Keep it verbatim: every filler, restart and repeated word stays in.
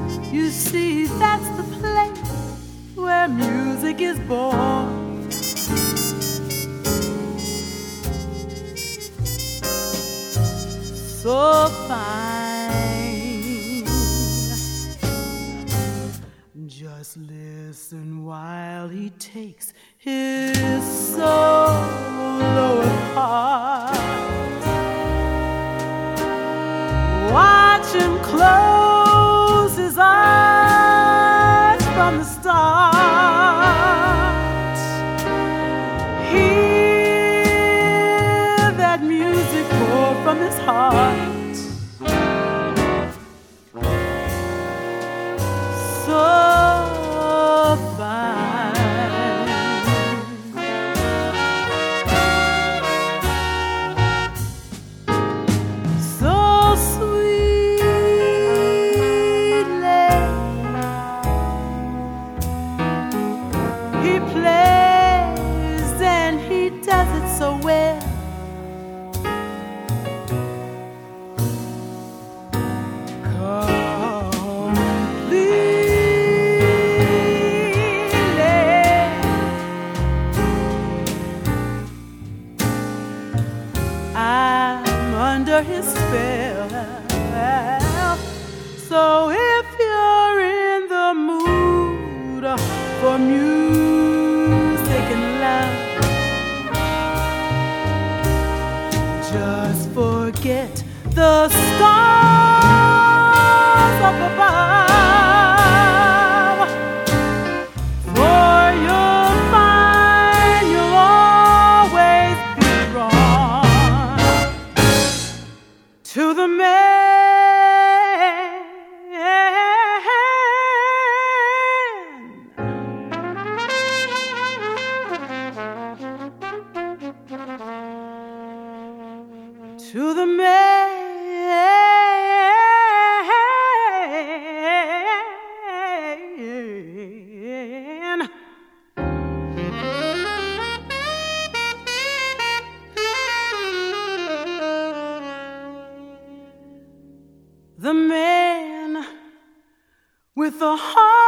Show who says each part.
Speaker 1: You see, that's the place where music is born. So fine. Just listen while he takes his solo apart. Watch him close his eyes from the start. Hear that music pour from his heart. So fine. So sweetly he plays, and he does it so well. I'm under his spell. So if you're in the mood for music and love, just forget the stars up above, for you'll find you'll always be drawn to the man. To the man. The man with the heart